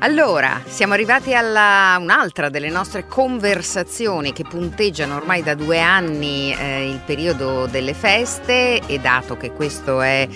Allora, siamo arrivati alla un'altra delle nostre conversazioni che punteggiano ormai da 2 anni il periodo delle feste, e dato che questo è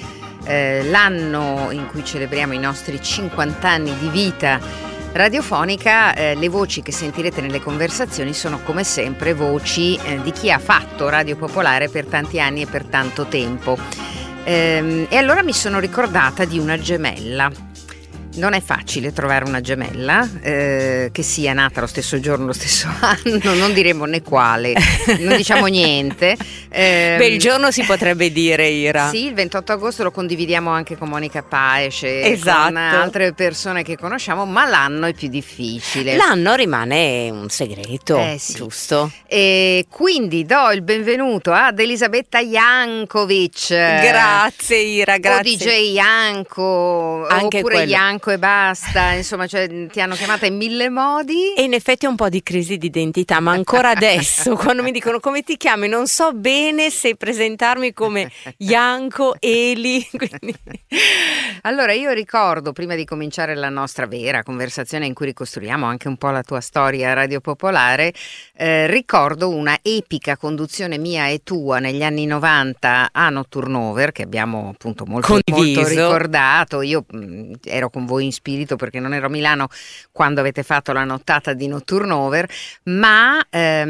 l'anno in cui celebriamo i nostri 50 anni di vita radiofonica, le voci che sentirete nelle conversazioni sono come sempre voci di chi ha fatto Radio Popolare per tanti anni e per tanto tempo. E allora mi sono ricordata di una gemella. Non è facile trovare una gemella che sia nata lo stesso giorno, lo stesso anno, non diremo né quale, non diciamo niente. Il giorno si potrebbe dire, Ira. Sì, il 28 agosto lo condividiamo anche con Monica Paesce, esatto, con altre persone che conosciamo, ma l'anno è più difficile. L'anno rimane un segreto, sì. Giusto? E quindi do il benvenuto ad Elisabetta Jankovic. Grazie, Ira, grazie. O DJ Janko, anche oppure quello. Janko e basta, insomma, cioè, ti hanno chiamata in 1000 modi. E in effetti è un po' di crisi di identità, ma ancora adesso quando mi dicono come ti chiami non so bene se presentarmi come Janko, Eli, quindi... Allora io ricordo, prima di cominciare la nostra vera conversazione in cui ricostruiamo anche un po' la tua storia Radio Popolare, ricordo una epica conduzione mia e tua negli anni 90 a Notturnover, che abbiamo appunto molto ricordato. Io ero con voi in spirito perché non ero a Milano quando avete fatto la nottata di Notturnover, ma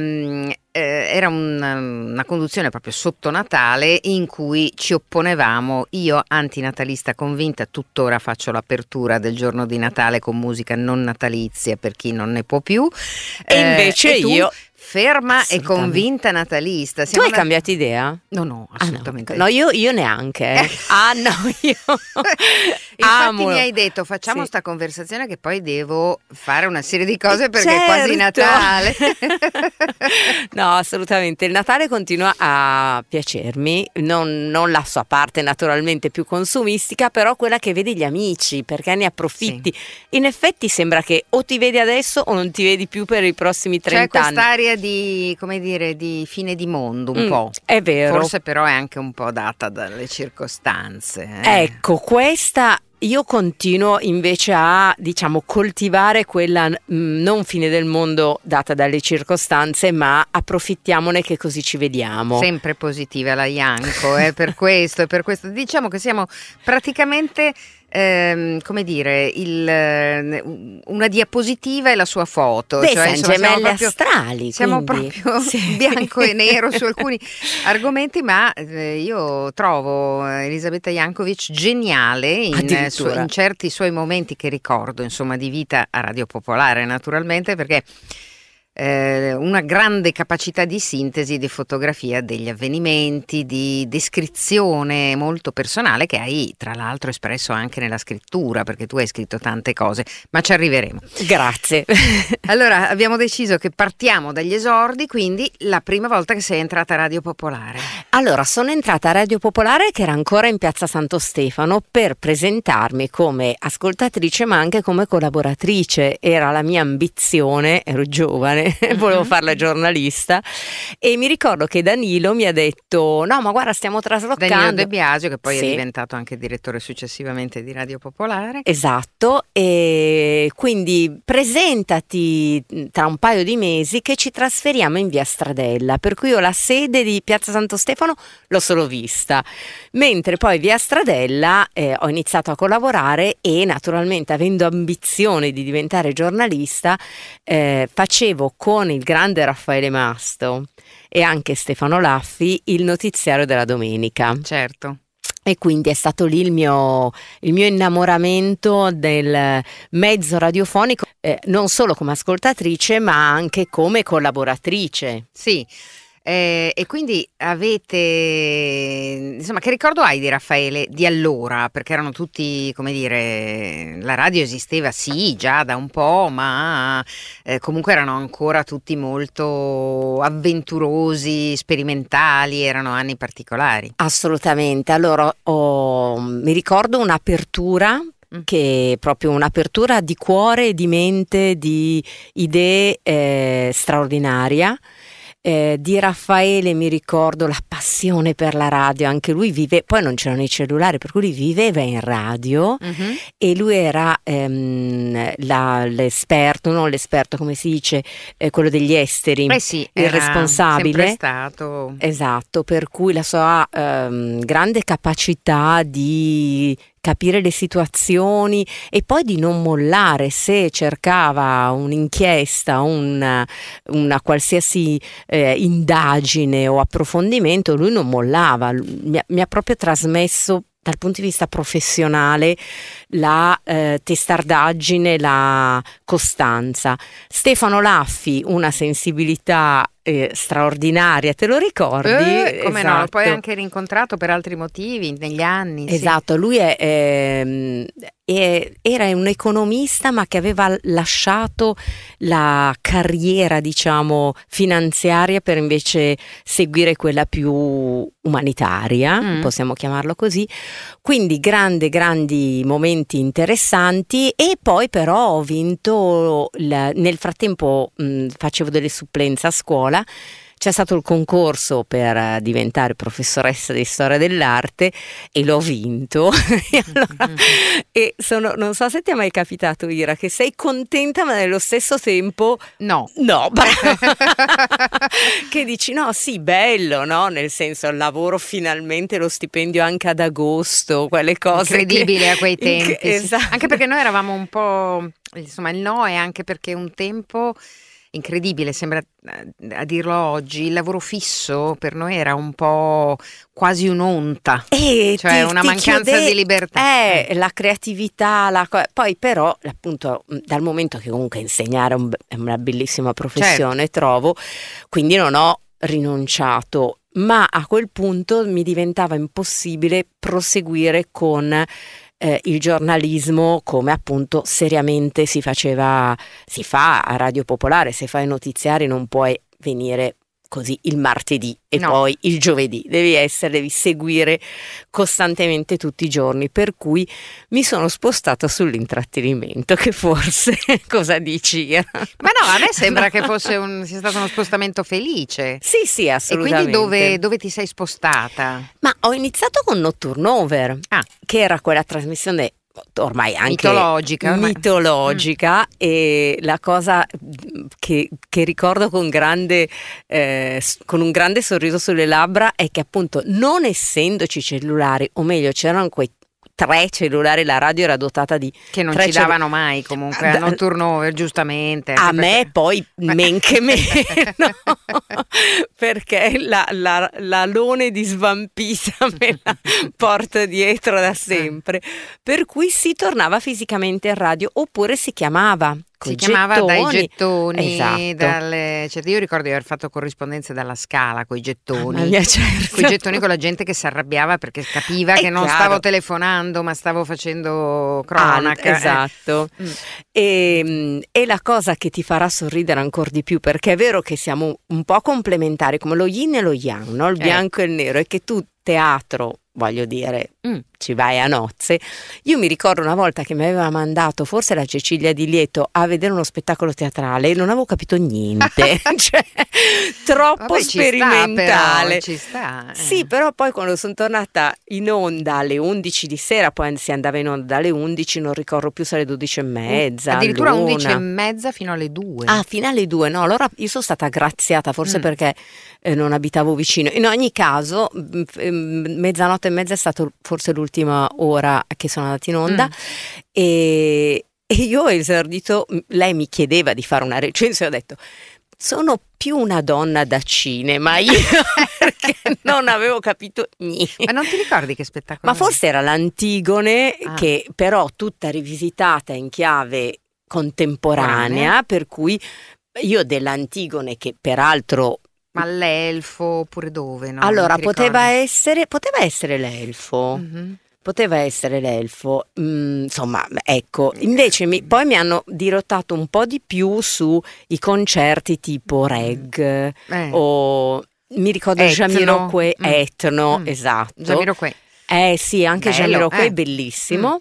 era una conduzione proprio sotto Natale in cui ci opponevamo, io antinatalista convinta, tuttora faccio l'apertura del giorno di Natale con musica non natalizia per chi non ne può più, e invece io ferma e convinta natalista. Tu hai cambiato idea? No, assolutamente no, io neanche. Io infatti mi hai detto facciamo sta conversazione che poi devo fare una serie di cose perché è quasi Natale. No, assolutamente, il Natale continua a piacermi, non la sua parte naturalmente più consumistica, però quella che vedi gli amici, perché ne approfitti. In effetti sembra che o ti vedi adesso o non ti vedi più per i prossimi 30 anni. C'è quest'aria di, come dire, di fine di mondo un po'. È vero. Forse però è anche un po' data dalle circostanze. Ecco, questa io continuo invece a, diciamo, coltivare quella non fine del mondo data dalle circostanze, ma approfittiamone che così ci vediamo. Sempre positiva la Janko, per questo. Diciamo che siamo praticamente come dire, una diapositiva e la sua foto. Beh, cioè, insomma, gemelle astrali. Siamo quindi, proprio bianco e nero su alcuni argomenti, ma io trovo Elisabetta Jankovic geniale in certi suoi momenti che ricordo, insomma, di vita a Radio Popolare, naturalmente, perché una grande capacità di sintesi, di fotografia degli avvenimenti, di descrizione molto personale che hai tra l'altro espresso anche nella scrittura, perché tu hai scritto tante cose, ma ci arriveremo. Grazie. Allora abbiamo deciso che partiamo dagli esordi, quindi la prima volta che sei entrata a Radio Popolare. Allora sono entrata a Radio Popolare che era ancora in Piazza Santo Stefano per presentarmi come ascoltatrice ma anche come collaboratrice, era la mia ambizione, ero giovane. Volevo fare la giornalista e mi ricordo che Danilo mi ha detto no ma guarda stiamo traslocando. Danilo De Biasio, che poi è diventato anche direttore successivamente di Radio Popolare. Esatto, e quindi presentati tra un paio di mesi che ci trasferiamo in via Stradella, per cui io la sede di Piazza Santo Stefano l'ho solo vista, mentre poi via Stradella ho iniziato a collaborare e naturalmente avendo ambizione di diventare giornalista facevo con il grande Raffaele Masto e anche Stefano Laffi il notiziario della domenica. Certo. E quindi è stato lì il mio innamoramento del mezzo radiofonico, non solo come ascoltatrice ma anche come collaboratrice. Sì. E quindi avete, insomma, che ricordo hai di Raffaele di allora? Perché erano tutti, come dire, la radio esisteva sì già da un po', ma comunque erano ancora tutti molto avventurosi, sperimentali, erano anni particolari. Assolutamente, allora mi ricordo un'apertura che è proprio un'apertura di cuore, di mente, di idee straordinaria. Di Raffaele mi ricordo la passione per la radio, anche lui poi non c'erano i cellulari, per cui lui viveva in radio e lui era l'esperto, non l'esperto come si dice, quello degli esteri, sì, il era responsabile. sempre stato. Esatto, per cui la sua grande capacità di capire le situazioni e poi di non mollare se cercava un'inchiesta, una qualsiasi indagine o approfondimento, lui non mollava, mi ha proprio trasmesso dal punto di vista professionale la testardaggine, la costanza. Stefano Laffi, una sensibilità straordinaria, te lo ricordi? Come esatto. no, poi anche rincontrato per altri motivi negli anni. Esatto, sì. lui era un economista ma che aveva lasciato la carriera, diciamo, finanziaria per invece seguire quella più umanitaria, possiamo chiamarlo così. Quindi grandi momenti interessanti e poi però ho vinto, nel frattempo facevo delle supplenze a scuola. C'è stato il concorso per diventare professoressa di storia dell'arte e l'ho vinto. E non so se ti è mai capitato, Ira, che sei contenta ma nello stesso tempo no, che dici no, sì, bello, no? Nel senso, il lavoro finalmente, lo stipendio anche ad agosto, quelle cose incredibile a quei tempi. Esatto. Sì. Anche perché noi eravamo un po', insomma, il no è anche perché un tempo incredibile, sembra a dirlo oggi, il lavoro fisso per noi era un po' quasi un'onta, cioè una mancanza di libertà. La creatività, poi però appunto dal momento che comunque insegnare è una bellissima professione, certo, trovo, quindi non ho rinunciato, ma a quel punto mi diventava impossibile proseguire con il giornalismo come appunto seriamente si fa a Radio Popolare. Se fai notiziari non puoi venire così il martedì e poi il giovedì, devi seguire costantemente tutti i giorni, per cui mi sono spostata sull'intrattenimento, che forse cosa dici? Ma no, a me sembra che sia stato uno spostamento felice. Sì, assolutamente. E quindi dove ti sei spostata? Ma ho iniziato con Notturnover, che era quella trasmissione ormai anche mitologica e la cosa che ricordo con un grande sorriso sulle labbra è che appunto, non essendoci cellulari, o meglio c'erano quei 3 cellulari, la radio era dotata di che non ci davano mai comunque a Notturnover, giustamente a me poi men che meno perché l'alone di Svampita me la porto dietro da sempre, per cui si tornava fisicamente in radio oppure si chiamava dai gettoni, esatto. Io ricordo di aver fatto corrispondenze dalla Scala coi gettoni, certo, coi gettoni, con la gente che si arrabbiava perché capiva che non stavo telefonando ma stavo facendo cronaca. Esatto. E la cosa che ti farà sorridere ancora di più, perché è vero che siamo un po' complementari come lo yin e lo yang, no? Il bianco e il nero, è che tu teatro, voglio dire, ci vai a nozze. Io mi ricordo una volta che mi aveva mandato forse la Cecilia Di Lieto a vedere uno spettacolo teatrale e non avevo capito niente, cioè troppo sperimentale. Ci sta. Sì, però poi quando sono tornata in onda alle 11 di sera, poi si andava in onda dalle 11, non ricordo più se alle 12:30. Addirittura 11:30 fino alle 2. Fino alle 2, no, allora io sono stata graziata, forse perché non abitavo vicino. In ogni caso, 00:30 è stato forse l'ultima ora che sono andata in onda e io ho esordito, lei mi chiedeva di fare una recensione, ho detto sono più una donna da cinema io perché non avevo capito niente. Ma non ti ricordi che spettacolo? Ma forse era l'Antigone, che però tutta rivisitata in chiave contemporanea, per cui io dell'Antigone, che peraltro... Ma l'elfo oppure dove? No? Allora poteva essere l'elfo. Poteva essere l'elfo, insomma, ecco. Invece poi mi hanno dirottato un po' di più sui concerti tipo Reg o mi ricordo Jamiroquai, Etno, esatto. Jamiroquai. Sì, anche Jamiroquai, bellissimo.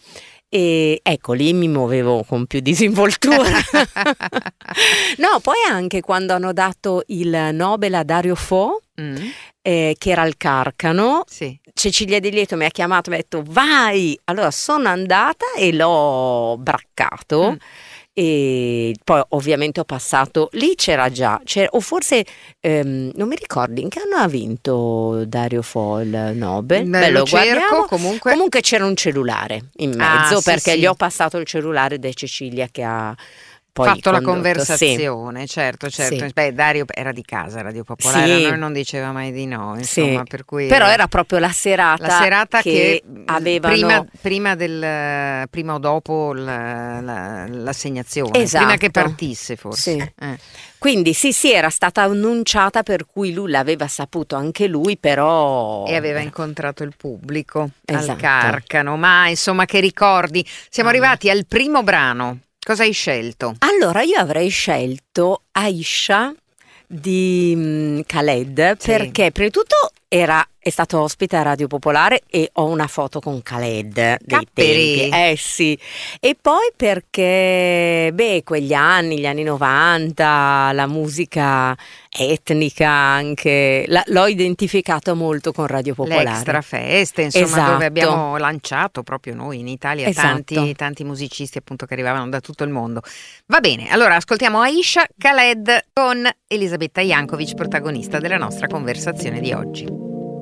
E ecco, lì mi muovevo con più disinvoltura. No, poi anche quando hanno dato il Nobel a Dario Fo, che era al Carcano, sì. Cecilia Di Lieto mi ha chiamato e mi ha detto vai, allora sono andata e l'ho braccato. E poi ovviamente ho passato, lì c'era, o forse non mi ricordo in che anno ha vinto Dario Fo il Nobel. Lo cerco, comunque c'era un cellulare in mezzo, perché sì. gli ho passato il cellulare di Cecilia che ha poi fatto la condotto, conversazione, sì. certo. Sì. Beh, Dario era di casa, Radio Popolare, sì. a noi non diceva mai di no, insomma, sì. per cui però era proprio la serata che avevano prima o dopo l'assegnazione, esatto. prima che partisse forse. Sì. Quindi sì, era stata annunciata, per cui lui l'aveva saputo anche lui, però e aveva incontrato il pubblico esatto. al Carcano. Ma insomma, che ricordi. Siamo arrivati al primo brano. Cosa hai scelto? Allora, io avrei scelto Aisha di Khaled, perché prima di tutto è stato ospite a Radio Popolare e ho una foto con Khaled dei tempi. Sì. E poi perché quegli anni, gli anni 90, la musica etnica anche, l'ho identificato molto con Radio Popolare. L'extra feste, insomma, esatto. dove abbiamo lanciato proprio noi in Italia esatto. tanti musicisti appunto che arrivavano da tutto il mondo. Va bene, allora ascoltiamo Aisha Khaled con Elisabetta Jankovic, protagonista della nostra conversazione di oggi.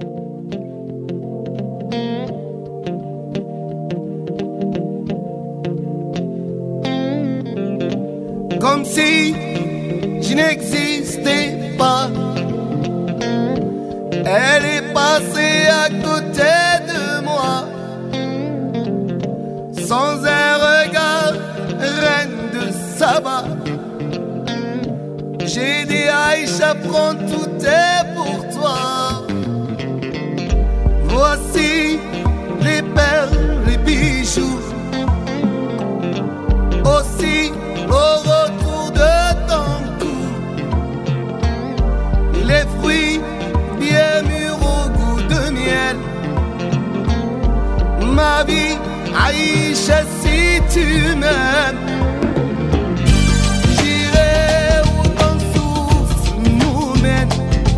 Comme si je n'existais pas. Elle est passée à côté de moi, sans un regard, reine de Saba. J'ai dit Aïcha, prends, tout est pour toi. Voici les perles, les bijoux, aussi au retour de ton cou, les fruits bien mûrs au goût de miel. Ma vie, Aïcha, si tu m'aimes, j'irai où ton souffle nous mène,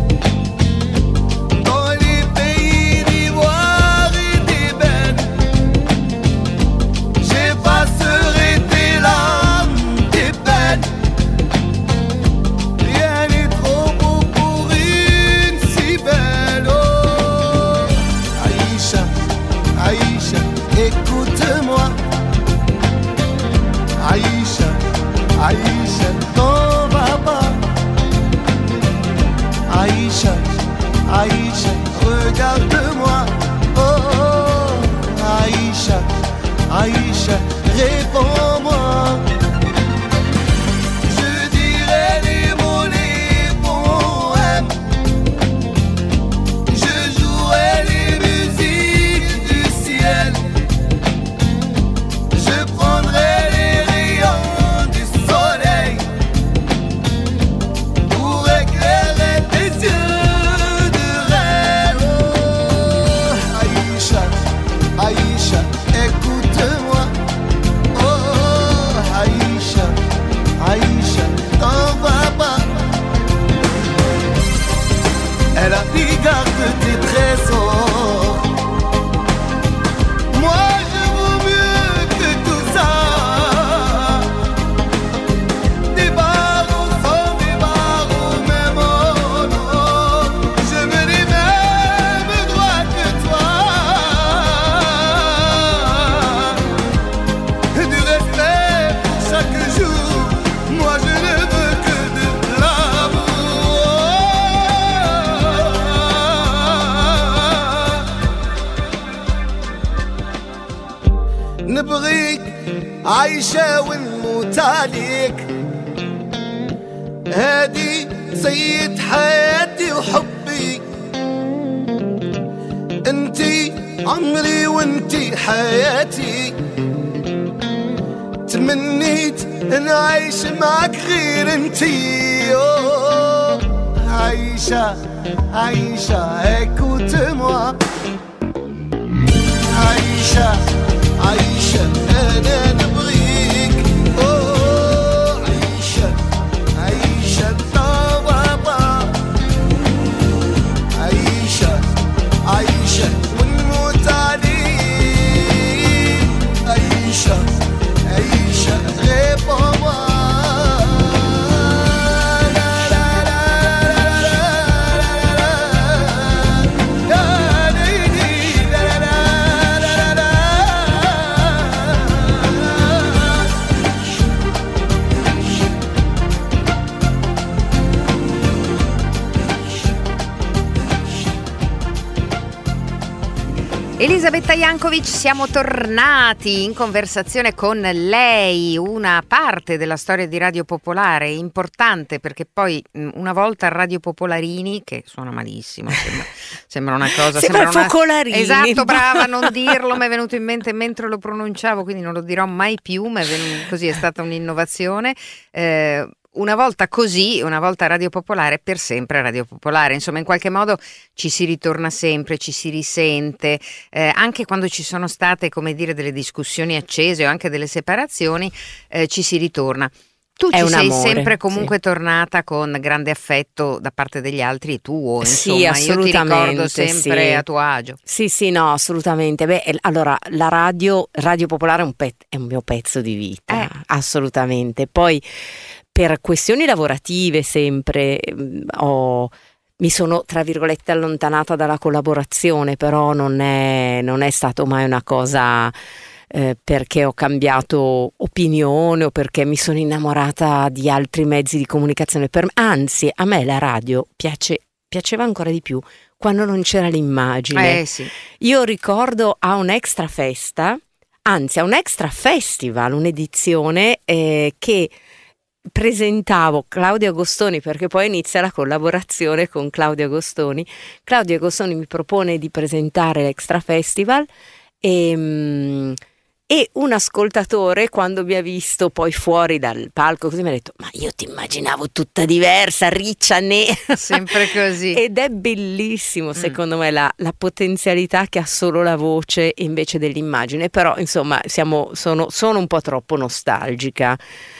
dans les pays d'ivoire et d'ébène. J'effacerai tes larmes, tes peines. Rien n'est trop beau pour une si belle. Oh, Aïcha, Aïcha, écoute-moi. Aïcha, Aïcha, t'en vas pas. Aïcha, Aïcha, regarde-moi. Oh, oh, Aïcha, Aïcha, réponds-moi. Je dirai les mots, les poèmes. Je jouerai les musiques du ciel. Je prendrai les rayons du soleil pour éclairer tes yeux de rêve. Oh, Aïcha, Aïcha, écoute-moi. Oh, Aïcha, Aïcha, t'en vas pas. Elle a pris garde de tes trésors. Moi je vaux mieux que tout ça. Des barreaux sans des barreaux, même oh non. Je veux les mêmes droits que toi. Du respect pour chaque jour. Moi je ne veux que de l'amour. نبغيك عايشة ونموت عليك. هادي سيد حياتي وحبي. انتي عمري وانتي حياتي. تمنيت نعيش معك غير انتي. أوه، عايشة عايشة écoute-moi. عايشة عيشة أنا نبغيك أوه عيشة عيشة طابة عيشة عيشة ونموت عليك عيشة عيشة غير بابا Elisabetta Jankovic, siamo tornati in conversazione con lei, una parte della storia di Radio Popolare importante, perché poi una volta Radio Popolarini, che suona malissimo, sembra una cosa, sembra Focolarini. Esatto, brava, non dirlo, mi è venuto in mente mentre lo pronunciavo, quindi non lo dirò mai più, ma così è stata un'innovazione. Una volta così, una volta Radio Popolare, per sempre Radio Popolare. Insomma, in qualche modo ci si ritorna sempre, ci si risente, anche quando ci sono state, come dire, delle discussioni accese o anche delle separazioni, ci si ritorna. Tu ci sei sempre comunque tornata con grande affetto da parte degli altri e tuo, insomma, sì, assolutamente, io ti ricordo sempre sì. a tuo agio. Sì, sì, no, assolutamente. Beh, allora, la Radio Popolare è un mio pezzo di vita, assolutamente. Poi, per questioni lavorative sempre mi sono, tra virgolette, allontanata dalla collaborazione, però non è stato mai una cosa perché ho cambiato opinione o perché mi sono innamorata di altri mezzi di comunicazione. Anzi, a me la radio piaceva ancora di più quando non c'era l'immagine. Sì. Io ricordo a un extra festival, un'edizione che presentavo Claudio Agostoni, perché poi inizia la collaborazione con Claudio Agostoni. Claudio Agostoni mi propone di presentare l'Extra Festival e un ascoltatore, quando mi ha visto poi fuori dal palco, così mi ha detto: ma io ti immaginavo tutta diversa, riccia, sempre così. Ed è bellissimo secondo me la potenzialità che ha solo la voce invece dell'immagine. Però insomma sono un po' troppo nostalgica,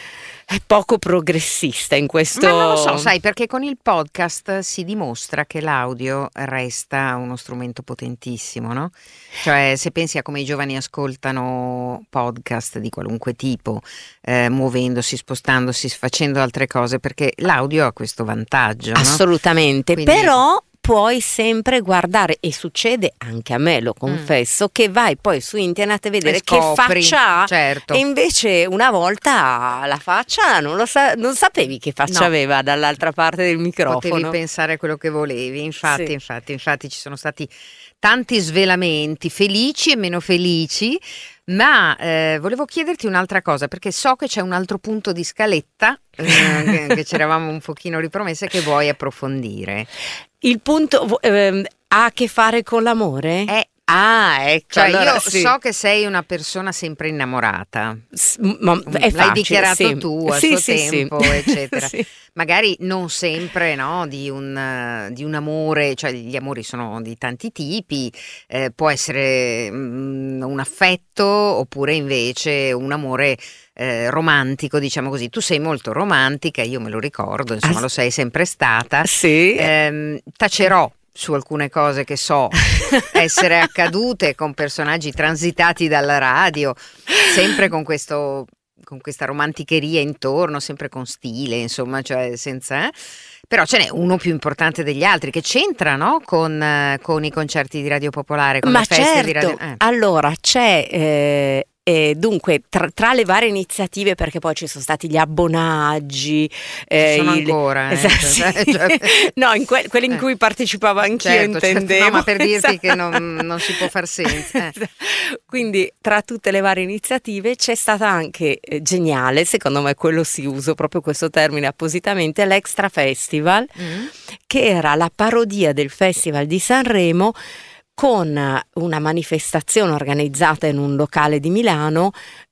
è poco progressista in questo. Ma non lo so, sai, perché con il podcast si dimostra che l'audio resta uno strumento potentissimo, no? Cioè, se pensi a come i giovani ascoltano podcast di qualunque tipo, muovendosi, spostandosi, facendo altre cose, perché l'audio ha questo vantaggio, no? Assolutamente. Quindi però puoi sempre guardare, e succede anche a me, lo confesso, che vai poi su internet a vedere che faccia ha, certo. E invece una volta la faccia non sapevi che faccia aveva dall'altra parte del microfono. Potevi pensare a quello che volevi, infatti ci sono stati tanti svelamenti, felici e meno felici. Ma volevo chiederti un'altra cosa, perché so che c'è un altro punto di scaletta che ci eravamo un pochino ripromesse, che vuoi approfondire. Il punto ha a che fare con l'amore? Ecco. Cioè, allora, io sì. so che sei una persona sempre innamorata. È l'hai dichiarato tu a suo tempo, eccetera. Sì. Magari non sempre, no, di un amore, cioè gli amori sono di tanti tipi, può essere un affetto oppure invece un amore romantico, diciamo così. Tu sei molto romantica, io me lo ricordo, insomma, lo sei sempre stata. Sì. Tacerò su alcune cose che so essere accadute con personaggi transitati dalla radio, sempre con questa romanticheria intorno, sempre con stile, insomma, cioè senza. Però ce n'è uno più importante degli altri che c'entra, no? con i concerti di Radio Popolare, con le feste di Radio. Allora c'è. Dunque, tra le varie iniziative, perché poi ci sono stati gli abbonaggi, sono ancora sì. No, quelli in cui partecipavo anch'io, intendevo. No, ma per dirti che non si può far senza. Quindi tra tutte le varie iniziative c'è stata anche geniale, secondo me quello si usa proprio questo termine appositamente, l'Extra Festival, che era la parodia del Festival di Sanremo, con una manifestazione organizzata in un locale di Milano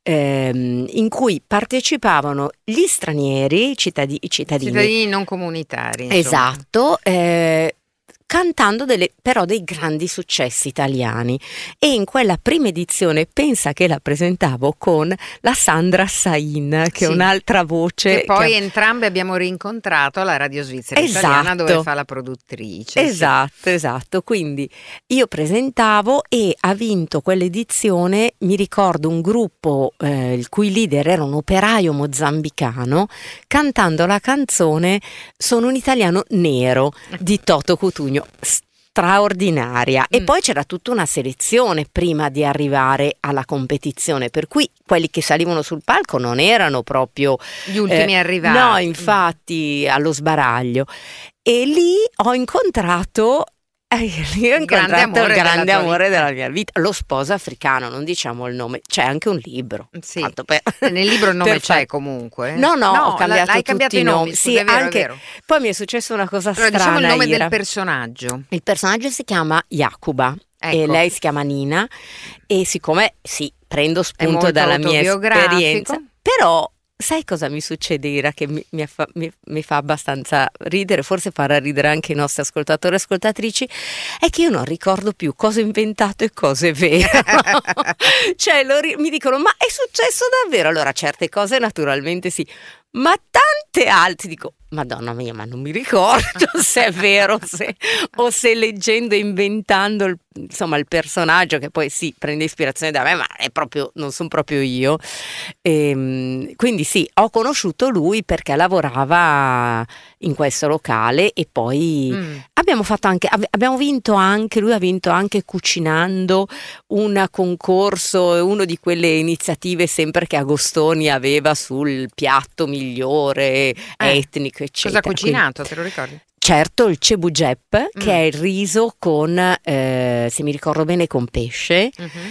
in cui partecipavano gli stranieri, i cittadini non comunitari. Esatto, cantando però dei grandi successi italiani, e in quella prima edizione pensa che la presentavo con la Sandra Sain, che è Sì. un'altra voce Che poi entrambe abbiamo rincontrato alla Radio Svizzera Italiana, Esatto. dove fa la produttrice. sì. Esatto, quindi io presentavo e ha vinto quell'edizione, mi ricordo, un gruppo il cui leader era un operaio mozambicano, cantando la canzone Sono un italiano nero di Toto Cutugno, straordinaria. E poi c'era tutta una selezione prima di arrivare alla competizione, per cui quelli che salivano sul palco non erano proprio Gli ultimi arrivati. no, infatti, allo sbaraglio. E lì ho incontrato il grande amore della mia vita, lo sposo africano, non diciamo il nome, c'è anche un libro. Sì. Tanto per- Nel libro il nome per c'è far- comunque? No, ho cambiato l'hai tutti cambiato i i nomi. nomi. Scusa, Sì, è vero, anche- è vero. Poi mi è successa una cosa Allora, strana. diciamo il nome Ira. del personaggio. Il personaggio si chiama Jacuba e Ecco. lei si chiama Nina, e siccome sì, prendo spunto molto dalla mia autobiografico. esperienza, però sai cosa mi succede, Ira, che mi fa abbastanza ridere, forse farà ridere anche i nostri ascoltatori e ascoltatrici, è che io non ricordo più cosa ho inventato e cosa è vero. Cioè mi dicono, ma è successo davvero? Allora certe cose naturalmente sì, ma tante altre dico, Madonna mia, ma non mi ricordo se è vero o se leggendo e inventando insomma il personaggio, che poi sì, prende ispirazione da me, ma è proprio, non sono proprio io. Quindi sì, ho conosciuto lui perché lavorava in questo locale, e poi abbiamo vinto anche, lui ha vinto anche cucinando un concorso, una di quelle iniziative sempre che Agostoni aveva sul piatto migliore etnico, eccetera. Cosa ha cucinato, te lo ricordi? Certo, il cebu jep, che è il riso con, se mi ricordo bene, con pesce,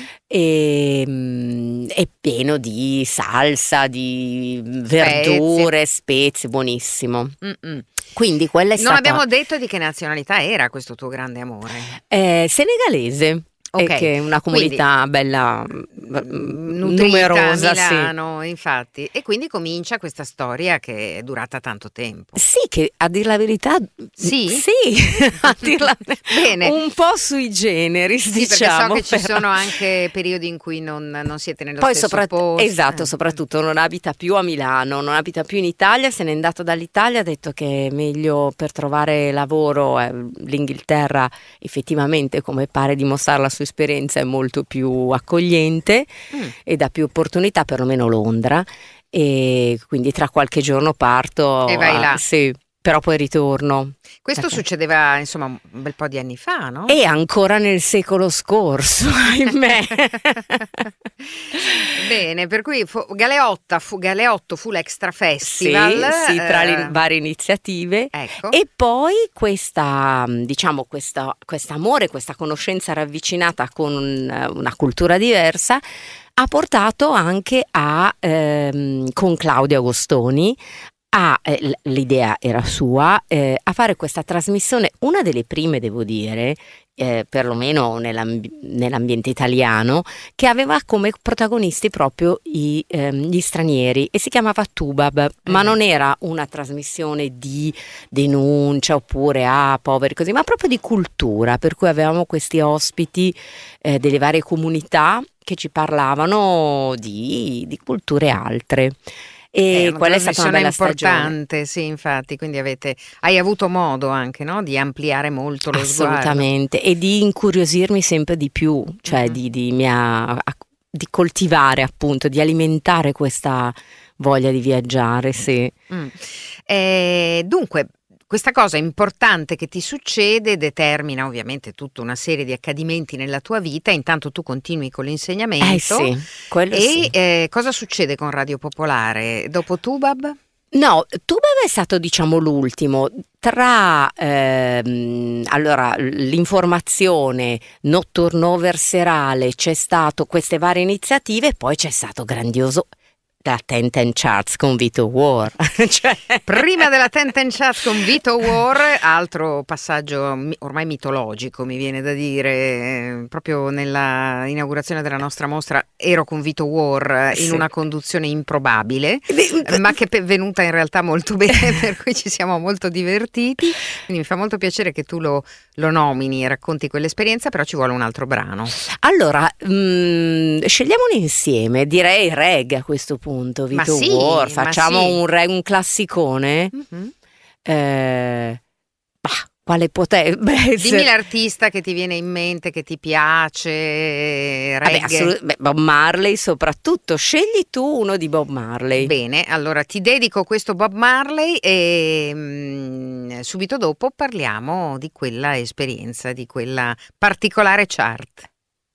e è pieno di salsa, di verdure, spezie, buonissimo. Quindi quella è Non stata abbiamo detto di che nazionalità era questo tuo grande amore. senegalese. Ok, Che è una comunità bella, nutrita numerosa, a Milano, infatti. E quindi comincia questa storia che è durata tanto tempo. sì, che a dir la verità, Sì? a dirla Bene. un po' sui generis, Sì, diciamo. perché so che ci però- sono anche periodi in cui non siete nello Poi stesso posto. esatto, soprattutto non abita più a Milano, non abita più in Italia, se n'è andato dall'Italia, ha detto che è meglio per trovare lavoro, l'Inghilterra effettivamente, come pare dimostrare la sua esperienza, è molto più accogliente e dà più opportunità, perlomeno Londra, e quindi tra qualche giorno parto E vai là. sì, però poi ritorno. Questo Perché? Succedeva insomma un bel po' di anni fa, no? E ancora nel secolo scorso, ahimè. Bene, per cui Galeotto fu l'Extra Festival. Sì, tra le varie iniziative. Ecco. E poi questa, diciamo, quest'amore, questa conoscenza ravvicinata con una cultura diversa ha portato anche con Claudio Agostoni, l'idea era sua, a fare questa trasmissione, una delle prime, devo dire, perlomeno nell'ambiente italiano, che aveva come protagonisti proprio gli stranieri, e si chiamava Tubab, ma non era una trasmissione di denuncia oppure poveri così, ma proprio di cultura, per cui avevamo questi ospiti delle varie comunità che ci parlavano di culture altre. E quella è stata una bella importante, stagione. sì, infatti, quindi hai avuto modo anche, no, di ampliare molto lo sguardo. Assolutamente, e di incuriosirmi sempre di più, cioè di coltivare, appunto, di alimentare questa voglia di viaggiare, sì. Dunque, questa cosa importante che ti succede determina ovviamente tutta una serie di accadimenti nella tua vita. Intanto tu continui con l'insegnamento. Sì, quello sì. Cosa succede con Radio Popolare dopo Tubab? No, Tubab è stato, diciamo, l'ultimo. Tra allora l'informazione, no turnover serale, c'è stato queste varie iniziative, poi c'è stato grandioso la 10 Charts con Vito War. Cioè... Prima della 10 Charts con Vito War, altro passaggio ormai mitologico, mi viene da dire, proprio nella inaugurazione della nostra mostra ero con Vito War in una conduzione improbabile, ma che è venuta in realtà molto bene, per cui ci siamo molto divertiti, quindi mi fa molto piacere che tu lo nomini e racconti quell'esperienza, però ci vuole un altro brano. Allora, scegliamone insieme, direi reggae a questo punto. Vito War, facciamo un classicone. Quale potrebbe essere? Dimmi l'artista che ti viene in mente, che ti piace, reggae. Bob Marley soprattutto, scegli tu uno di Bob Marley. Bene, allora ti dedico questo Bob Marley e subito dopo parliamo di quella esperienza, di quella particolare chart.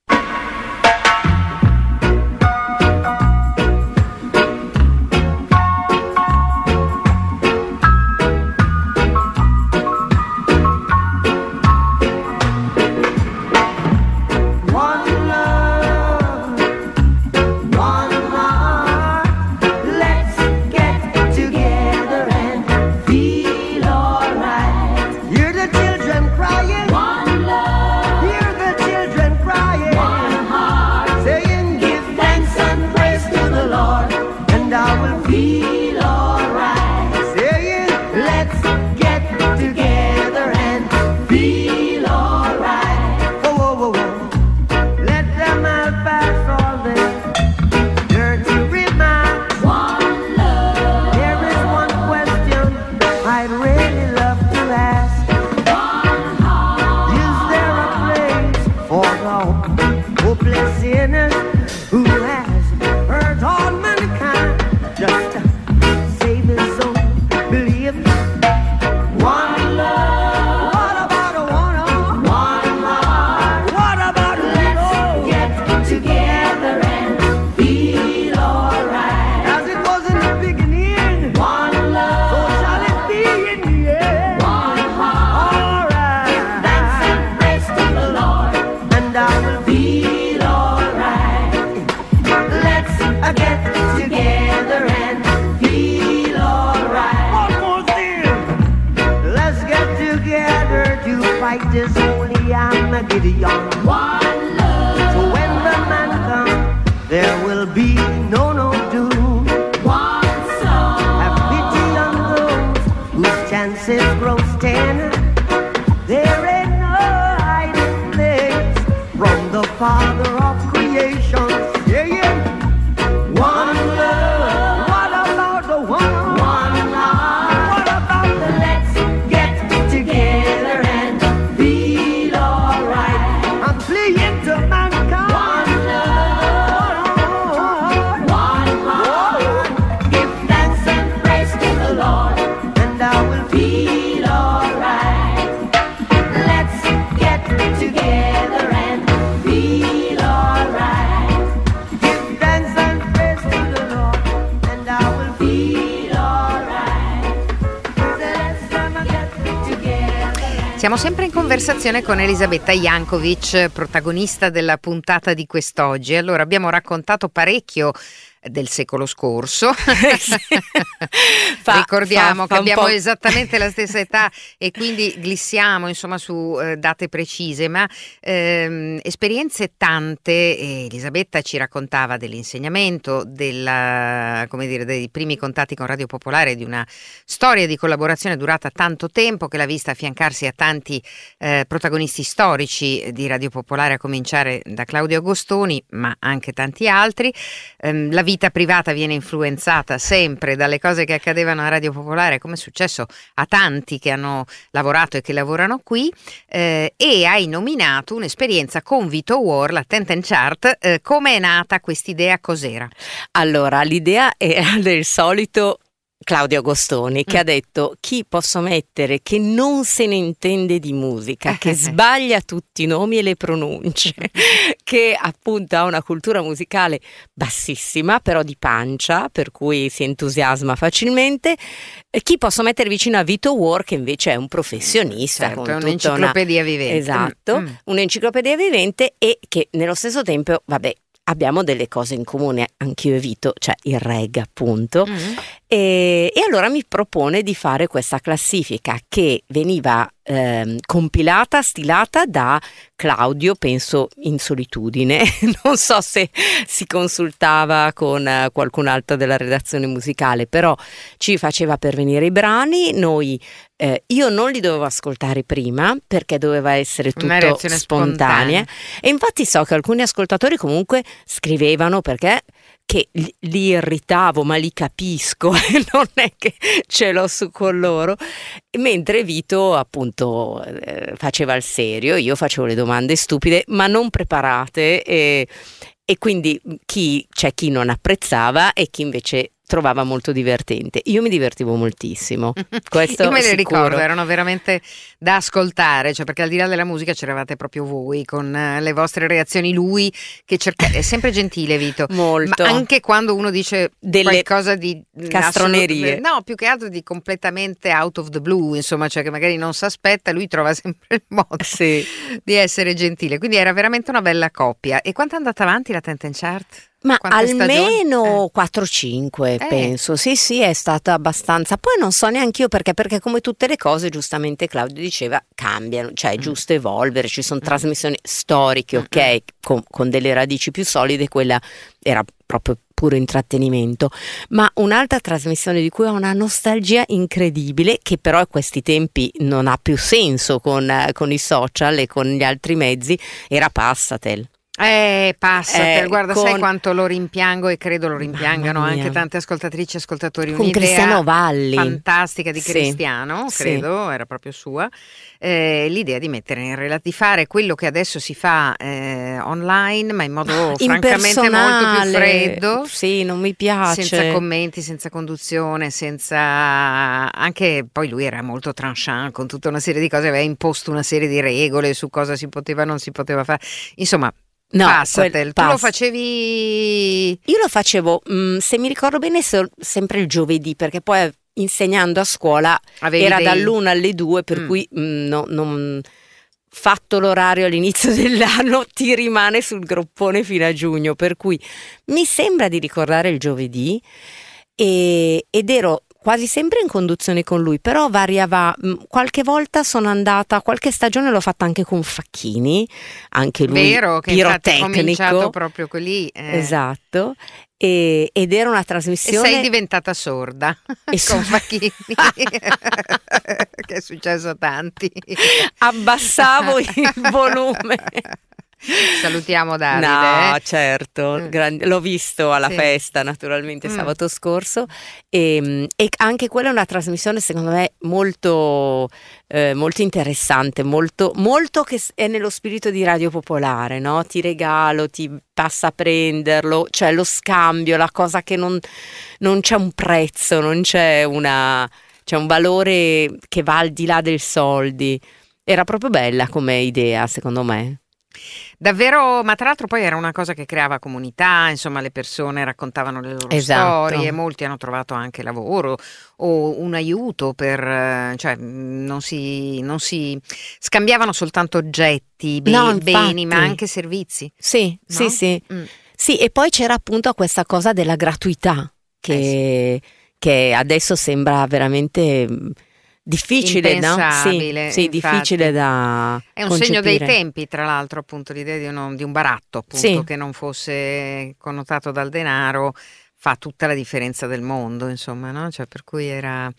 Siamo sempre in conversazione con Elisabetta Jankovic, protagonista della puntata di quest'oggi. Allora, abbiamo raccontato parecchio del secolo scorso. Ricordiamo che abbiamo esattamente la stessa età e quindi glissiamo insomma su date precise, ma esperienze tante. Elisabetta ci raccontava dell'insegnamento, dei primi contatti con Radio Popolare, di una storia di collaborazione durata tanto tempo che l'ha vista affiancarsi a tanti protagonisti storici di Radio Popolare, a cominciare da Claudio Agostoni, ma anche tanti altri. La vita privata viene influenzata sempre dalle cose che accadevano a Radio Popolare, come è successo a tanti che hanno lavorato e che lavorano qui, e hai nominato un'esperienza con Vito War, la 10 Chart. Come è nata quest'idea? Cos'era? Allora, l'idea era del solito Claudio Agostoni, che ha detto: chi posso mettere che non se ne intende di musica, che sbaglia tutti i nomi e le pronunce, che appunto ha una cultura musicale bassissima però di pancia, per cui si entusiasma facilmente. Chi posso mettere vicino a Vito War, che invece è un professionista, certo, con un'enciclopedia vivente. Esatto, un'enciclopedia vivente, e che nello stesso tempo, vabbè, abbiamo delle cose in comune, anch'io e Vito, cioè il reggae appunto. E allora mi propone di fare questa classifica che veniva compilata, stilata da Claudio, penso in solitudine, non so se si consultava con qualcun altro della redazione musicale, però ci faceva pervenire i brani, io non li dovevo ascoltare prima perché doveva essere Una tutto reazione spontanea, e infatti so che alcuni ascoltatori comunque scrivevano perché che li irritavo, ma li capisco, non è che ce l'ho su con loro, mentre Vito appunto faceva il serio, io facevo le domande stupide ma non preparate, e quindi c'è chi non apprezzava e chi invece trovava molto divertente. Io mi divertivo moltissimo. Questo io me le sicuro. ricordo, erano veramente da ascoltare, cioè perché al di là della musica c'eravate proprio voi con le vostre reazioni, lui che è sempre gentile Vito, Molto. ma anche quando uno dice delle qualcosa di castronerie, no, più che altro di completamente out of the blue, insomma, cioè che magari non si aspetta, lui trova sempre il modo sì. di essere gentile, quindi era veramente una bella coppia. E quanto è andata avanti la Tent Chart? Ma Quante almeno 4-5 penso, sì, è stata abbastanza. Poi non so neanche io perché come tutte le cose, giustamente Claudio diceva, cambiano, cioè è giusto evolvere, ci sono trasmissioni storiche, ok, con delle radici più solide, quella era proprio puro intrattenimento, ma un'altra trasmissione di cui ho una nostalgia incredibile, che però a questi tempi non ha più senso con i social e con gli altri mezzi, era Passatel. Passatel, guarda, sai quanto lo rimpiango, e credo lo rimpiangano anche tante ascoltatrici e ascoltatori. Con Cristiano Valli, fantastica di Cristiano, credo, era proprio sua, l'idea di mettere di fare quello che adesso si fa online, ma in modo francamente molto più freddo. Sì, non mi piace. Senza commenti, senza conduzione, senza... Anche poi lui era molto tranchant con tutta una serie di cose, aveva imposto una serie di regole su cosa si poteva e non si poteva fare. Insomma, no, Passatel, tu lo facevi? Io lo facevo, se mi ricordo bene, sempre il giovedì, perché poi insegnando a scuola era dall'1 alle 2, per cui non fatto l'orario all'inizio dell'anno ti rimane sul groppone fino a giugno, per cui mi sembra di ricordare il giovedì, ed ero quasi sempre in conduzione con lui, però variava. Qualche volta sono andata, qualche stagione l'ho fatta anche con Facchini, anche lui vero, che pirotecnico, è cominciato proprio lì. Esatto, ed era una trasmissione. E sei diventata sorda con Facchini, che è successo a tanti. Abbassavo il volume. Salutiamo Davide. No, certo, l'ho visto alla festa naturalmente sabato scorso, e anche quella è una trasmissione secondo me molto interessante, molto che è nello spirito di Radio Popolare, no? Ti regalo, ti passa a prenderlo, cioè lo scambio, la cosa che non c'è un prezzo, non c'è c'è un valore che va al di là dei soldi. Era proprio bella come idea, secondo me. Davvero, ma tra l'altro poi era una cosa che creava comunità, insomma le persone raccontavano le loro storie, molti hanno trovato anche lavoro o un aiuto cioè non si scambiavano soltanto oggetti, beni, ma anche servizi. Sì, no? sì. Sì, e poi c'era appunto questa cosa della gratuità che adesso sembra veramente difficile, impensabile, no? Sì, difficile da è un concepire. segno dei tempi, tra l'altro, appunto l'idea di un baratto, appunto, che non fosse connotato dal denaro fa tutta la differenza del mondo, insomma, no? Cioè, per cui era...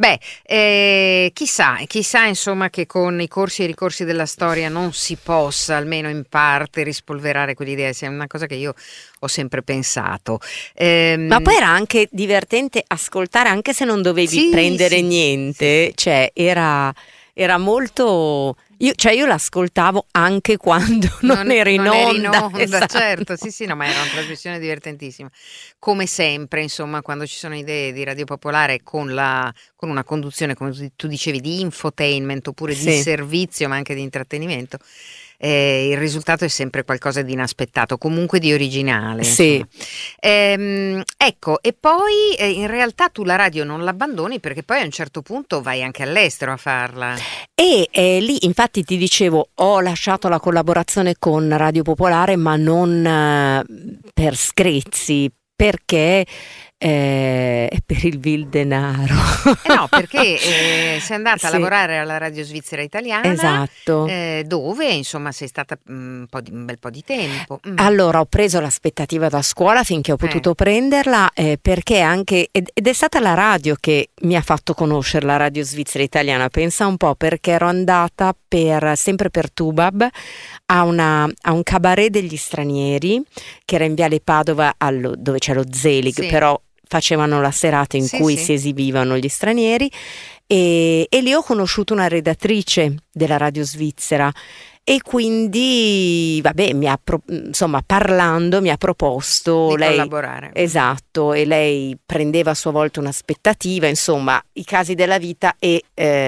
chissà, insomma, che con i corsi e i ricorsi della storia non si possa, almeno in parte, rispolverare quell'idea, sia una cosa che io ho sempre pensato. Ma poi era anche divertente ascoltare, anche se non dovevi prendere niente, cioè era molto... Io l'ascoltavo anche quando non ero in onda. Esatto. Certo, sì, no, ma era una trasmissione divertentissima. Come sempre, insomma, quando ci sono idee di Radio Popolare con una conduzione, come tu dicevi, di infotainment oppure di servizio, ma anche di intrattenimento, il risultato è sempre qualcosa di inaspettato, comunque di originale. Sì. Ecco, e poi in realtà tu la radio non l'abbandoni perché poi a un certo punto vai anche all'estero a farla. E lì infatti ti dicevo, ho lasciato la collaborazione con Radio Popolare, ma non per screzi, perché per il vil denaro. No, perché sei andata a Sì. lavorare alla Radio Svizzera Italiana. Esatto. Dove insomma sei stata un bel po' di tempo. Allora ho preso l'aspettativa da scuola finché ho potuto prenderla, perché anche ed è stata la radio che mi ha fatto conoscere la Radio Svizzera Italiana. Pensa un po', perché ero andata sempre per Tubab a un cabaret degli stranieri che era in Viale Padova dove c'è lo Zelig, Sì. però facevano la serata in Sì, cui sì. si esibivano gli stranieri, e lì ho conosciuto una redattrice della Radio Svizzera, e quindi vabbè parlando mi ha proposto Di collaborare. Esatto, e lei prendeva a sua volta un'aspettativa, insomma i casi della vita, ed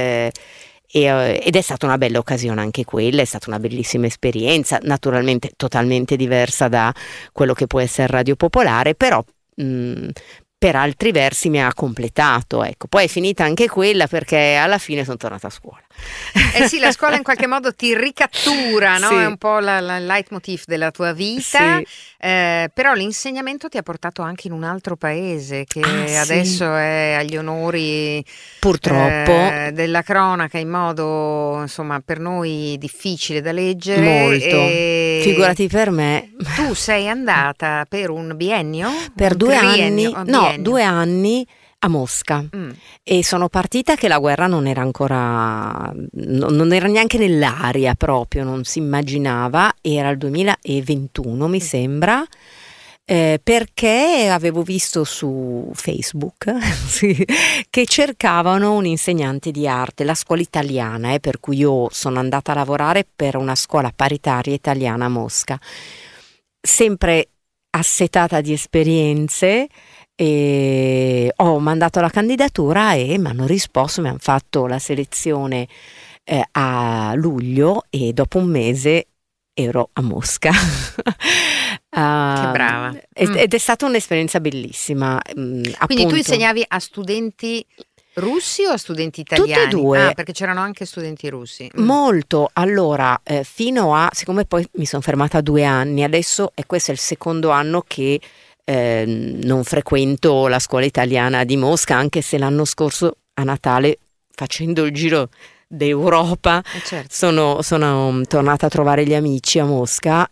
è stata una bella occasione anche quella, è stata una bellissima esperienza, naturalmente totalmente diversa da quello che può essere Radio Popolare, però per altri versi mi ha completato, ecco. Poi è finita anche quella perché alla fine sono tornata a scuola. Eh sì, la scuola in qualche modo ti ricattura, no? Sì. È un po' il leitmotiv della tua vita, Sì. però l'insegnamento ti ha portato anche in un altro paese che Sì. adesso è agli onori Purtroppo della cronaca in modo, insomma, per noi difficile da leggere. molto, E figurati per me. tu sei andata per un biennio? Per Un 2 triennio? anni, Un no, biennio. 2 anni a Mosca. E sono partita che la guerra non era ancora, non era neanche nell'aria proprio, non si immaginava, era il 2021 mi sembra, perché avevo visto su Facebook sì, che cercavano un insegnante di arte, la scuola italiana, per cui io sono andata a lavorare per una scuola paritaria italiana a Mosca, sempre assetata di esperienze. E ho mandato la candidatura e mi hanno risposto, mi hanno fatto la selezione a luglio, e dopo un mese ero a Mosca. Che brava. Ed è stata un'esperienza bellissima. Quindi Appunto, tu insegnavi a studenti russi o a studenti Tutti e italiani? due. Perché c'erano anche studenti russi. molto. Allora, siccome poi mi sono fermata 2 anni, adesso questo è il secondo anno che non frequento la scuola italiana di Mosca, anche se l'anno scorso a Natale, facendo il giro d'Europa, Certo. sono tornata a trovare gli amici a Mosca.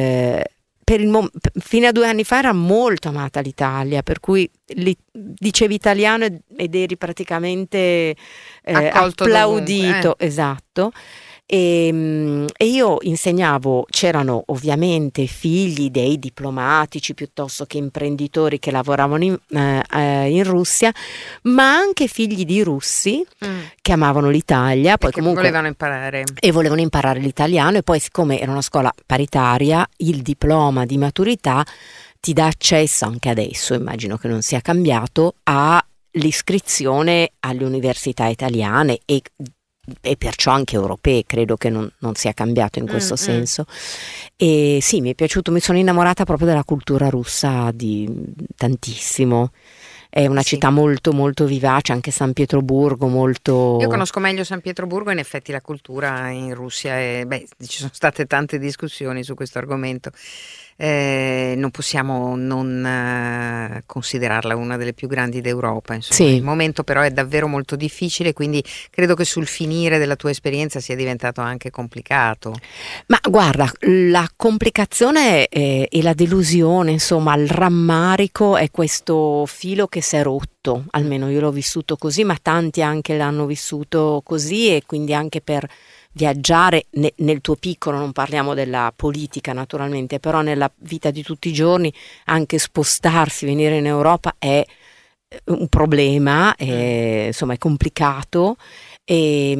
Fino a 2 anni fa era molto amata l'Italia, per cui dicevi italiano ed eri praticamente Accolto applaudito, dovunque, esatto. E io insegnavo, c'erano ovviamente figli dei diplomatici piuttosto che imprenditori che lavoravano in Russia, ma anche figli di russi che amavano l'Italia, poi Che comunque volevano imparare. e volevano imparare l'italiano, e poi siccome era una scuola paritaria, il diploma di maturità ti dà accesso, anche adesso immagino che non sia cambiato, all'iscrizione alle università italiane e perciò anche europee, credo che non sia cambiato in questo senso. E sì, mi è piaciuto, mi sono innamorata proprio della cultura russa tantissimo. È una città molto molto vivace, anche San Pietroburgo molto... Io conosco meglio San Pietroburgo, in effetti la cultura in Russia ci sono state tante discussioni su questo argomento. Non possiamo non considerarla una delle più grandi d'Europa, insomma. Sì. Il momento però è davvero molto difficile, quindi credo che sul finire della tua esperienza sia diventato anche complicato. Ma guarda, la complicazione e la delusione, insomma, il rammarico è questo filo che si è rotto, almeno io l'ho vissuto così, ma tanti anche l'hanno vissuto così, e quindi anche per viaggiare nel tuo piccolo, non parliamo della politica naturalmente, però nella vita di tutti i giorni anche spostarsi, venire in Europa è un problema, insomma è complicato, e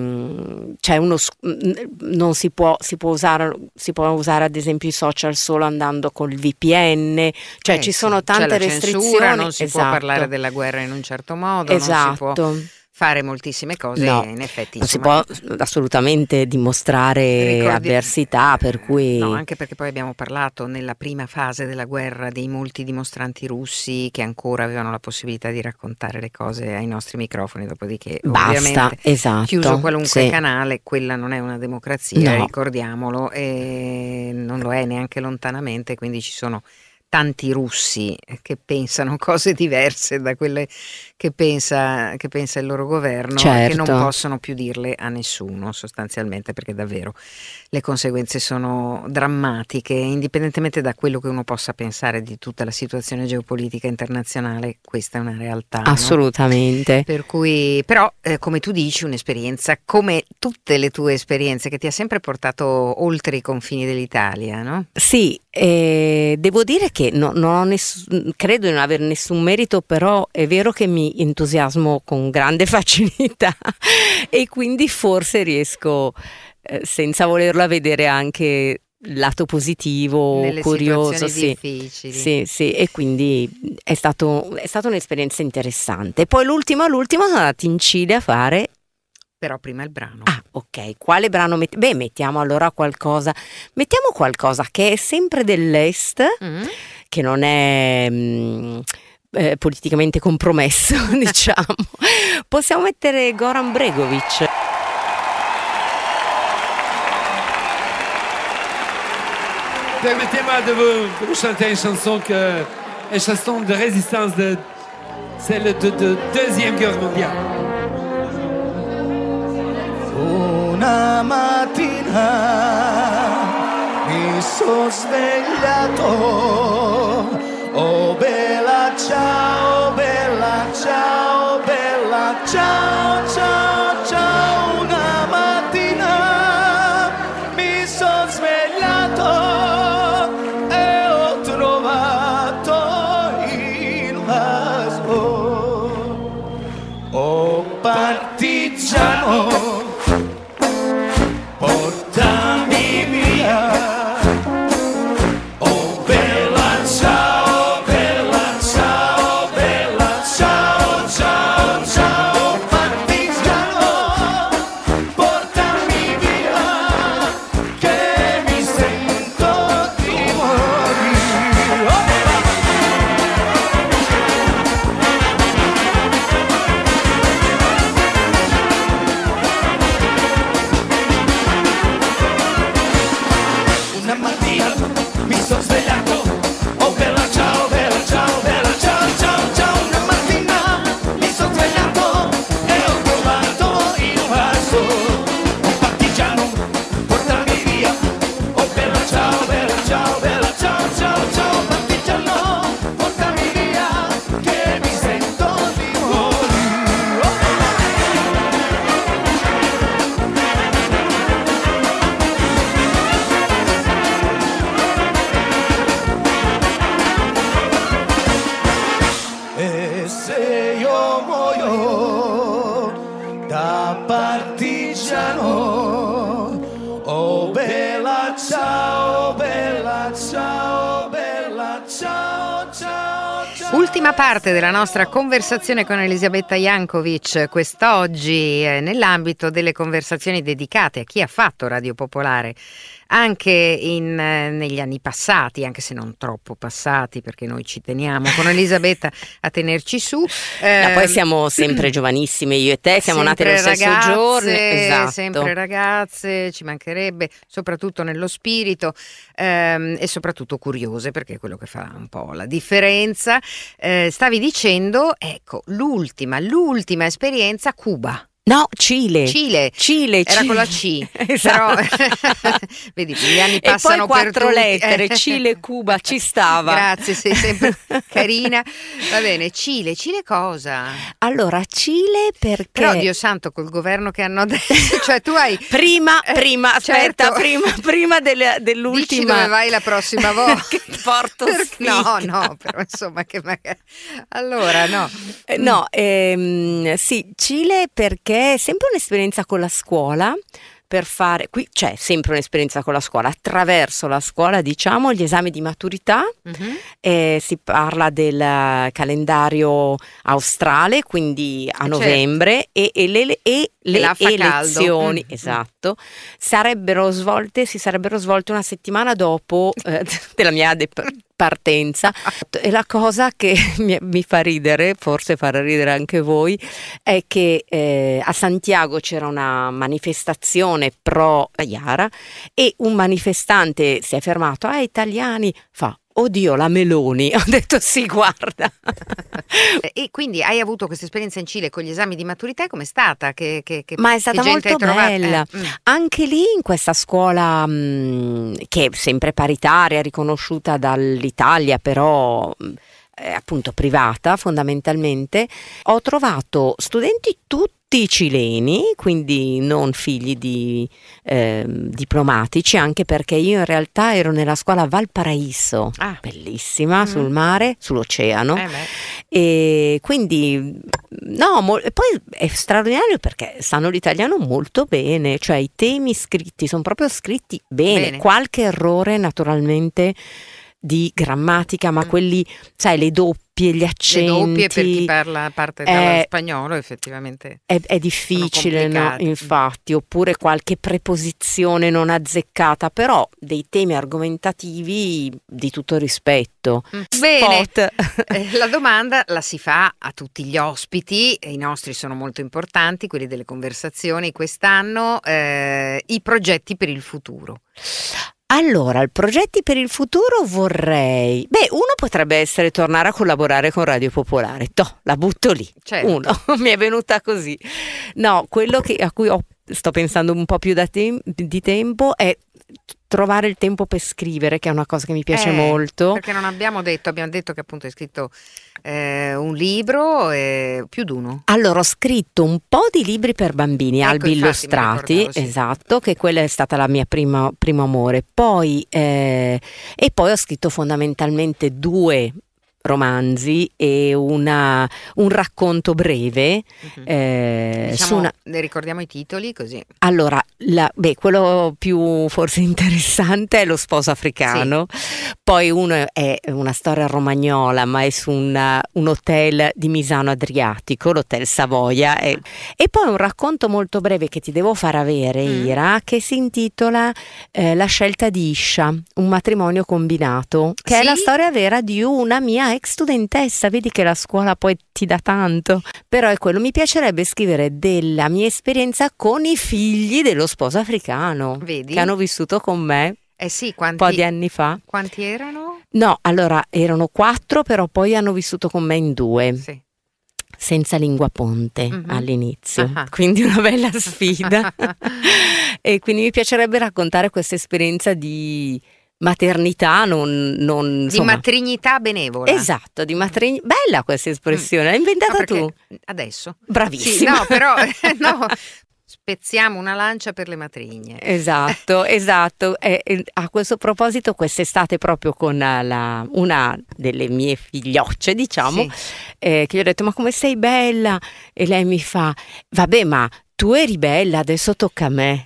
non si può usare ad esempio i social solo andando col VPN, ci sono tante c'è la restrizioni, censura, non si può esatto. parlare della guerra in un certo modo, Esatto. non si può fare moltissime cose, No, in effetti non si insomma, può assolutamente dimostrare avversità, per cui no, anche perché poi abbiamo parlato nella prima fase della guerra dei molti dimostranti russi che ancora avevano la possibilità di raccontare le cose ai nostri microfoni, dopodiché basta, ovviamente esatto. chiuso qualunque sì. canale, quella non è una democrazia, No. ricordiamolo, e non lo è neanche lontanamente, quindi ci sono tanti russi che pensano cose diverse da quelle che pensa il loro governo, che non Certo. possono più dirle a nessuno sostanzialmente, perché davvero le conseguenze sono drammatiche, indipendentemente da quello che uno possa pensare di tutta la situazione geopolitica internazionale, questa è una realtà, no? Assolutamente. Per cui, però, come tu dici, un'esperienza come tutte le tue esperienze che ti ha sempre portato oltre i confini dell'Italia, no? Sì, devo dire che non ho credo di non avere nessun merito, però è vero che mi entusiasmo con grande facilità e quindi forse riesco, senza volerlo, a vedere anche il lato positivo, Nelle curioso, situazioni sì. difficili. Sì, e quindi è stata un'esperienza interessante. Poi l'ultima sono andata in Cile a fare. Però prima il brano. Ah, ok. Quale brano mettiamo allora qualcosa. Mettiamo qualcosa che è sempre dell'Est, che non è politicamente compromesso, diciamo. Possiamo mettere Goran Bregovic. Permettez-moi de vous chanter une chanson une chanson de résistance de celle de Deuxième Guerre mondiale. Una mattina mi sono svegliato, oh bella ciao, bella ciao, bella ciao, ciao, ciao. Una mattina mi sono svegliato e ho trovato il vaso, oh partigiano, portami via, oh bella ciao, bella ciao, bella ciao, ciao, ciao, partigiano, portami via, che mi sento di morire. Una mattina mi sono svegliato, oh bella ciao, bella ciao, bella ciao, ciao, ciao. Una mattina mi sono svegliato e ho trovato il vaso, un partigiano, portami via, oh bella ciao, bella ciao, bella ciao, ciao, ciao. Partigiano, portami via, che mi sento di morire. E se io muoio da partigiano, oh bella ciao, bella ciao, bella ciao, ciao, ciao. Ultima parte della nostra conversazione con Elisabetta Jankovic quest'oggi, nell'ambito delle conversazioni dedicate a chi ha fatto Radio Popolare anche negli anni passati, anche se non troppo passati, perché noi ci teniamo con Elisabetta a tenerci su. No, poi siamo sempre giovanissime, io e te siamo nate nello stesso ragazze, giorno, esatto. Sempre ragazze, ci mancherebbe, soprattutto nello spirito, e soprattutto curiose, perché è quello che fa un po' la differenza. Stavi dicendo, ecco, l'ultima esperienza, Cuba. No, Cile. Era con la C. Esatto. Però vedi, gli anni passano e poi per 4 tutti. lettere, Cile, Cuba, ci stava. Grazie, sei sempre carina. Va bene, Cile cosa? Allora, Cile perché... Però Dio santo, col governo che hanno adesso, cioè tu hai... Prima, aspetta, certo. prima dell'ultima... Dici dove vai la prossima volta. Che porto sfiga. No, però insomma che magari... Allora, no. No, sì, Cile perché è sempre un'esperienza con la scuola, per fare, qui c'è sempre un'esperienza con la scuola, attraverso la scuola diciamo gli esami di maturità, si parla del calendario australe, quindi a novembre, e le là fa elezioni, caldo. esatto, si sarebbero svolte una settimana dopo della mia partenza. E la cosa che mi fa ridere, forse farà ridere anche voi, è che a Santiago c'era una manifestazione pro Iara e un manifestante si è fermato, italiani, fa: oddio, la Meloni. Ho detto sì, guarda. E quindi hai avuto questa esperienza in Cile con gli esami di maturità, com'è stata? Ma è stata che gente molto hai trovato? bella. Anche lì in questa scuola che è sempre paritaria, riconosciuta dall'Italia, però appunto privata fondamentalmente, ho trovato studenti tutti cileni, quindi non figli di diplomatici, anche perché io in realtà ero nella scuola Valparaíso, bellissima, sul mare, sull'oceano, e quindi e poi è straordinario perché sanno l'italiano molto bene, cioè i temi scritti sono proprio scritti bene. Qualche errore naturalmente di grammatica, ma quelli, sai, le doppie, gli accenti. Le doppie per chi parla parte dello spagnolo effettivamente è difficile, no? Infatti, oppure qualche preposizione non azzeccata, però dei temi argomentativi di tutto rispetto. Bene, la domanda la si fa a tutti gli ospiti, e i nostri sono molto importanti, quelli delle conversazioni quest'anno, i progetti per il futuro. Allora, i progetti per il futuro vorrei... uno potrebbe essere tornare a collaborare con Radio Popolare. La butto lì. Certo. Uno, mi è venuta così. No, quello a cui sto pensando un po' più di tempo è trovare il tempo per scrivere, che è una cosa che mi piace molto. Perché non abbiamo detto che appunto hai scritto un libro, più di uno. Allora, ho scritto un po' di libri per bambini, albi illustrati, esatto, che quella è stata la mia primo amore. Poi e poi ho scritto fondamentalmente 2 romanzi e un racconto breve. Ne ricordiamo i titoli così. Allora, quello più forse interessante è Lo sposo africano. Poi uno è una storia romagnola, ma è su un hotel di Misano Adriatico, l'Hotel Savoia. E poi un racconto molto breve che ti devo far avere, Ira, che si intitola La scelta di Isha, un matrimonio combinato, che è la storia vera di una mia ex studentessa. Vedi che la scuola poi ti dà tanto, però è quello. Mi piacerebbe scrivere della mia esperienza con i figli dello sposo africano. Vedi? Che hanno vissuto con me un po' di anni fa. Quanti erano? No, allora erano 4, però poi hanno vissuto con me in 2. Senza lingua ponte all'inizio, quindi una bella sfida. E quindi mi piacerebbe raccontare questa esperienza di maternità, di matrignità benevola. Esatto, di bella questa espressione, l'hai inventata tu? Adesso. Bravissima. Sì, no, però spezziamo una lancia per le matrigne. Esatto. A questo proposito, quest'estate proprio con una delle mie figliocce, diciamo, che gli ho detto: ma come sei bella? E lei mi fa: vabbè, ma tu eri bella, adesso tocca a me.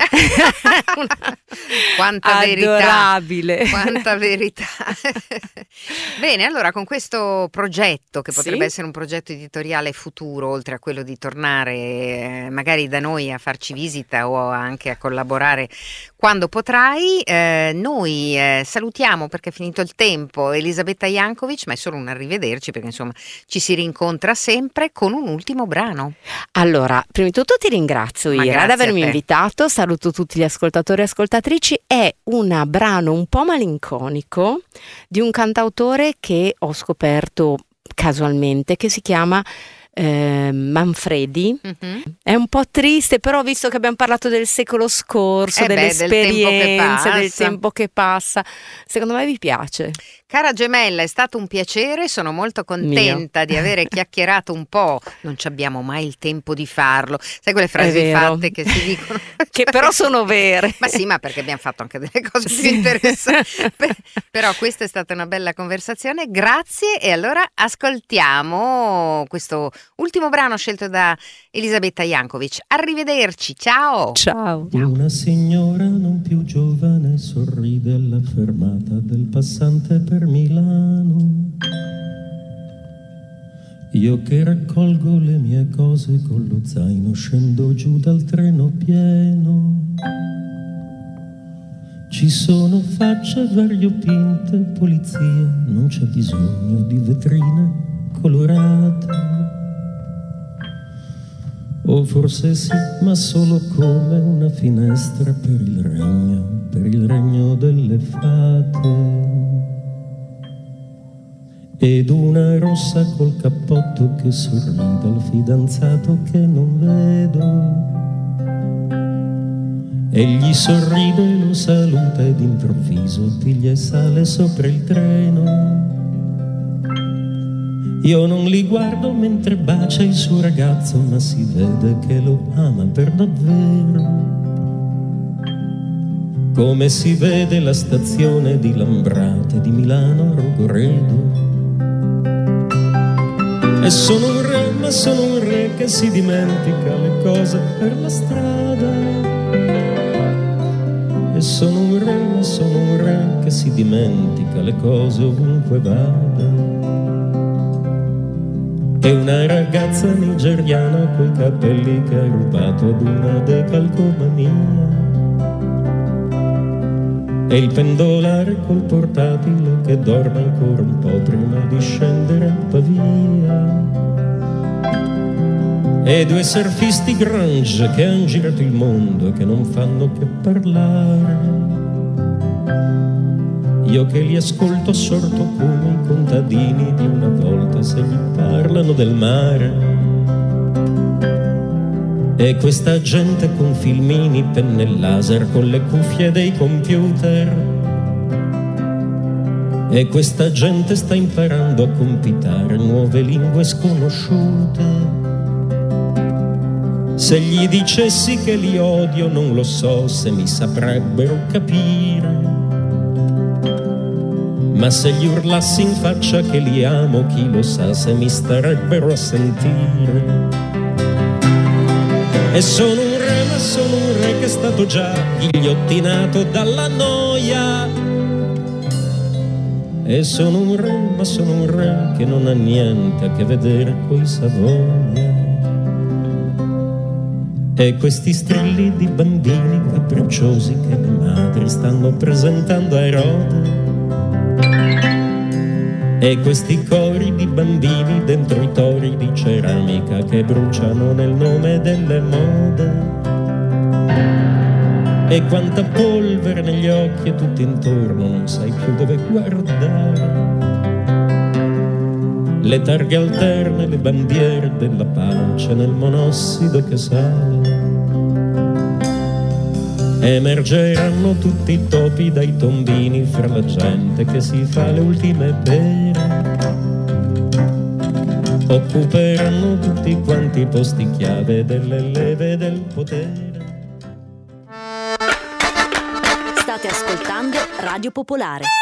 Quanta adorabile. Quanta verità. Bene, allora con questo progetto, che potrebbe essere un progetto editoriale futuro, oltre a quello di tornare magari da noi a farci visita o anche a collaborare quando potrai, noi salutiamo, perché è finito il tempo, Elisabetta Jankovic, ma è solo un arrivederci, perché insomma ci si rincontra sempre, con un ultimo brano. Allora, prima di tutto ti ringrazio, Ira, ad avermi invitato. Saluto tutti gli ascoltatori e ascoltatrici. È un brano un po' malinconico di un cantautore che ho scoperto casualmente, che si chiama Manfredi. È un po' triste, però visto che abbiamo parlato del secolo scorso, delle esperienze, del tempo che passa, secondo me vi piace. Cara gemella, è stato un piacere, sono molto contenta di avere chiacchierato un po'. Non ci abbiamo mai il tempo di farlo. Sai quelle frasi fatte che si dicono? Che però sono vere. Ma sì, ma perché abbiamo fatto anche delle cose più interessanti. Però questa è stata una bella conversazione, grazie. E allora ascoltiamo questo ultimo brano scelto da Elisabetta Jankovic. Arrivederci, ciao! Ciao! Una signora non più giovane sorride alla fermata del passante per Milano. Io che raccolgo le mie cose con lo zaino scendo giù dal treno pieno. Ci sono facce variopinte, polizia, non c'è bisogno di vetrine colorate. O forse sì, ma solo come una finestra per il regno delle fate. Ed una rossa col cappotto che sorride al fidanzato che non vedo. Egli sorride e lo saluta ed improvviso piglia e sale sopra il treno. Io non li guardo mentre bacia il suo ragazzo, ma si vede che lo ama per davvero. Come si vede la stazione di Lambrate di Milano a Rogoredo. E sono un re, ma sono un re che si dimentica le cose per la strada. E sono un re, ma sono un re che si dimentica le cose ovunque vada. E una ragazza nigeriana coi capelli che ha rubato ad una decalcomania. E il pendolare col portatile che dorme ancora un po' prima di scendere a Pavia. E due surfisti grunge che han girato il mondo e che non fanno che parlare. Io che li ascolto assorto come i contadini di una volta se gli parlano del mare. E questa gente con filmini, penne laser, con le cuffie dei computer. E questa gente sta imparando a compitare nuove lingue sconosciute. Se gli dicessi che li odio non lo so se mi saprebbero capire. Ma se gli urlassi in faccia che li amo, chi lo sa se mi starebbero a sentire. E sono un re, ma sono un re che è stato già ghigliottinato dalla noia. E sono un re, ma sono un re che non ha niente a che vedere coi Savoia. E questi strilli di bambini capricciosi che le madri stanno presentando a Erode. E questi cori di bambini dentro i tori di ceramica che bruciano nel nome delle mode. E quanta polvere negli occhi e tutto intorno, non sai più dove guardare. Le targhe alterne, le bandiere della pace nel monossido che sale. Emergeranno tutti i topi dai tombini fra la gente che si fa le ultime pere. Occuperanno tutti quanti i posti chiave delle leve del potere. State ascoltando Radio Popolare.